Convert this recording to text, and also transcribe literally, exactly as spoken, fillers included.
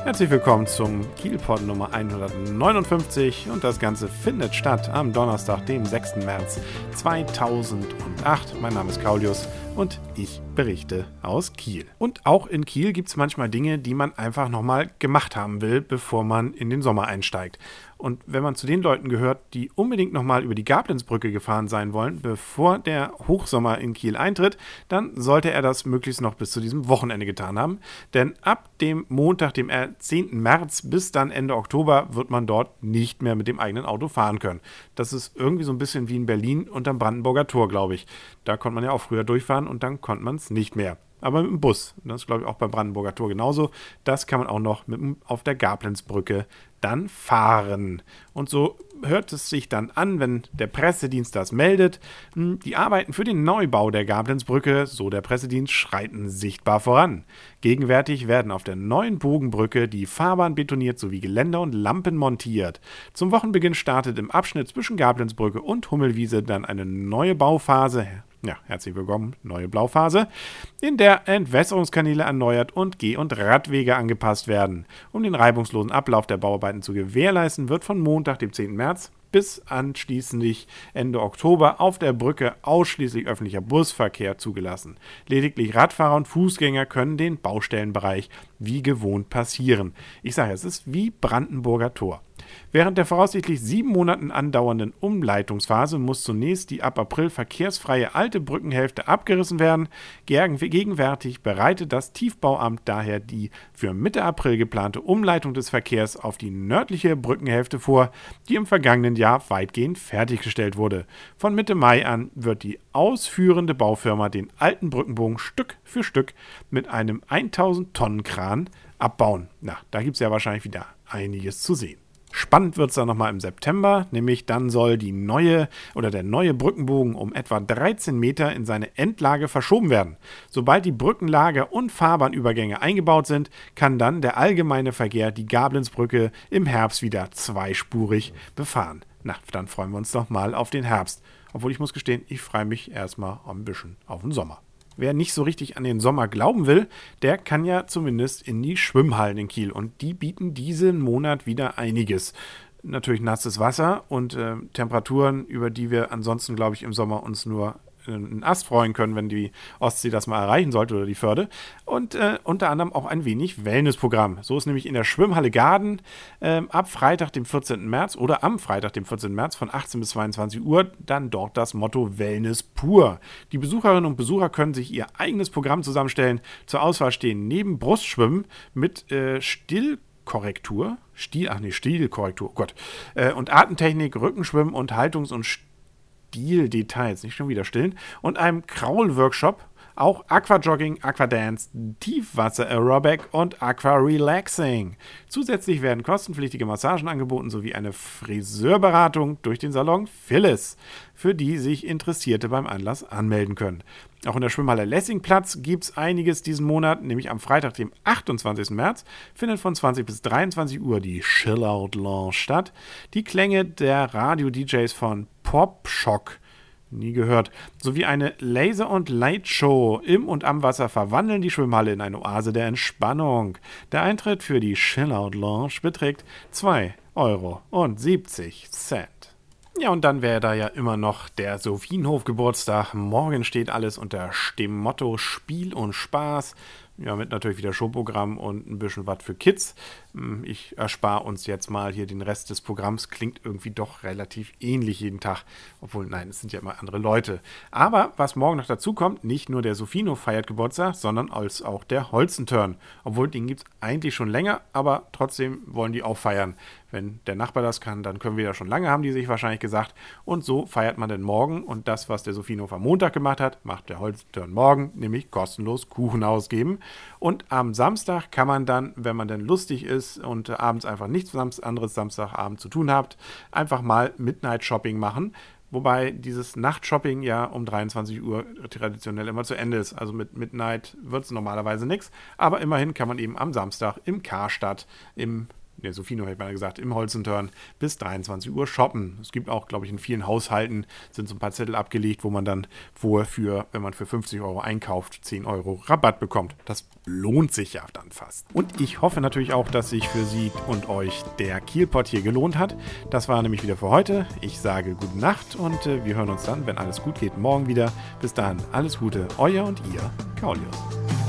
Herzlich willkommen zum Kielpod Nummer hundertneunundfünfzig und das Ganze findet statt am Donnerstag, dem sechsten März zweitausendacht. Mein Name ist Kaulius und ich berichte aus Kiel. Und auch in Kiel gibt es manchmal Dinge, die man einfach nochmal gemacht haben will, bevor man in den Sommer einsteigt. Und wenn man zu den Leuten gehört, die unbedingt nochmal über die Gablenzbrücke gefahren sein wollen, bevor der Hochsommer in Kiel eintritt, dann sollte er das möglichst noch bis zu diesem Wochenende getan haben. Denn ab dem Montag, dem zehnten März bis dann Ende Oktober wird man dort nicht mehr mit dem eigenen Auto fahren können. Das ist irgendwie so ein bisschen wie in Berlin unterm Brandenburger Tor, glaube ich. Da konnte man ja auch früher durchfahren und dann konnte man es nicht mehr. Aber mit dem Bus, das ist glaube ich auch beim Brandenburger Tor genauso, das kann man auch noch mit, auf der Gablenzbrücke dann fahren. Und so hört es sich dann an, wenn der Pressedienst das meldet. Die Arbeiten für den Neubau der Gablenzbrücke, so der Pressedienst, schreiten sichtbar voran. Gegenwärtig werden auf der neuen Bogenbrücke die Fahrbahn betoniert sowie Geländer und Lampen montiert. Zum Wochenbeginn startet im Abschnitt zwischen Gablenzbrücke und Hummelwiese dann eine neue Bauphase. Ja, herzlich willkommen, neue Blauphase, in der Entwässerungskanäle erneuert und Geh- und Radwege angepasst werden. Um den reibungslosen Ablauf der Bauarbeiten zu gewährleisten, wird von Montag, dem zehnten März, bis anschließend Ende Oktober auf der Brücke ausschließlich öffentlicher Busverkehr zugelassen. Lediglich Radfahrer und Fußgänger können den Baustellenbereich wie gewohnt passieren. Ich sage, es ist wie Brandenburger Tor. Während der voraussichtlich sieben Monaten andauernden Umleitungsphase muss zunächst die ab April verkehrsfreie alte Brückenhälfte abgerissen werden. Gegenwärtig bereitet das Tiefbauamt daher die für Mitte April geplante Umleitung des Verkehrs auf die nördliche Brückenhälfte vor, die im vergangenen Jahr weitgehend fertiggestellt wurde. Von Mitte Mai an wird die ausführende Baufirma den alten Brückenbogen Stück für Stück mit einem tausend Tonnen Kran abbauen. Na, da gibt es ja wahrscheinlich wieder einiges zu sehen. Spannend wird es dann nochmal im September, nämlich dann soll die neue oder der neue Brückenbogen um etwa dreizehn Meter in seine Endlage verschoben werden. Sobald die Brückenlager und Fahrbahnübergänge eingebaut sind, kann dann der allgemeine Verkehr die Gablenzbrücke im Herbst wieder zweispurig befahren. Na, dann freuen wir uns doch mal auf den Herbst. Obwohl ich muss gestehen, ich freue mich erstmal ein bisschen auf den Sommer. Wer nicht so richtig an den Sommer glauben will, der kann ja zumindest in die Schwimmhallen in Kiel. Und die bieten diesen Monat wieder einiges. Natürlich nasses Wasser und äh, Temperaturen, über die wir ansonsten, glaube ich, im Sommer uns nur einen Ast freuen können, wenn die Ostsee das mal erreichen sollte oder die Förde. Und äh, unter anderem auch ein wenig Wellnessprogramm. So ist nämlich in der Schwimmhalle Garden äh, ab Freitag, dem vierzehnten März oder am Freitag, dem vierzehnten März von achtzehn bis zweiundzwanzig Uhr dann dort das Motto Wellness pur. Die Besucherinnen und Besucher können sich ihr eigenes Programm zusammenstellen. Zur Auswahl stehen neben Brustschwimmen mit äh, Stillkorrektur, Stil, ach nee, Stilkorrektur, oh Gott, äh, und Atemtechnik, Rückenschwimmen und Haltungs- und Stil-Details, nicht schon wieder stillen, und einem Kraul-Workshop, auch Aquajogging, Aquadance, Tiefwasser-Aerobic und Aqua-Relaxing. Zusätzlich werden kostenpflichtige Massagen angeboten sowie eine Friseurberatung durch den Salon Phyllis, für die sich Interessierte beim Anlass anmelden können. Auch in der Schwimmhalle Lessingplatz gibt es einiges diesen Monat, nämlich am Freitag, dem achtundzwanzigsten März, findet von zwanzig bis dreiundzwanzig Uhr die Chillout Lounge statt. Die Klänge der Radio-D Js von Popshock, nie gehört, sowie eine Laser- und Lightshow im und am Wasser verwandeln die Schwimmhalle in eine Oase der Entspannung. Der Eintritt für die Chillout Lounge beträgt zwei Euro siebzig. Ja, und dann wäre da ja immer noch der Sophienhof-Geburtstag. Morgen steht alles unter dem Motto Spiel und Spaß. Ja, mit natürlich wieder Showprogramm und ein bisschen was für Kids. Ich erspare uns jetzt mal hier den Rest des Programms. Klingt irgendwie doch relativ ähnlich jeden Tag. Obwohl, nein, es sind ja immer andere Leute. Aber was morgen noch dazu kommt, nicht nur der Sophienhof feiert Geburtstag, sondern als auch der Holzenturn. Obwohl, den gibt es eigentlich schon länger, aber trotzdem wollen die auch feiern. Wenn der Nachbar das kann, dann können wir ja schon lange, haben die sich wahrscheinlich gesagt. Und so feiert man denn morgen. Und das, was der Sophienhof am Montag gemacht hat, macht der Holzenturn morgen, nämlich kostenlos Kuchen ausgeben. Und am Samstag kann man dann, wenn man denn lustig ist und abends einfach nichts anderes Samstagabend zu tun habt, einfach mal Midnight Shopping machen. Wobei dieses Nachtshopping ja um dreiundzwanzig Uhr traditionell immer zu Ende ist. Also mit Midnight wird es normalerweise nichts. Aber immerhin kann man eben am Samstag im Karstadt, im ne, Sofino hätte man gesagt, im Holzentörn bis dreiundzwanzig Uhr shoppen. Es gibt auch, glaube ich, in vielen Haushalten sind so ein paar Zettel abgelegt, wo man dann wohl für, wenn man für fünfzig Euro einkauft, zehn Euro Rabatt bekommt. Das lohnt sich ja dann fast. Und ich hoffe natürlich auch, dass sich für Sie und euch der Kielpot hier gelohnt hat. Das war nämlich wieder für heute. Ich sage gute Nacht und äh, wir hören uns dann, wenn alles gut geht, morgen wieder. Bis dahin, alles Gute, euer und ihr, Kaulius.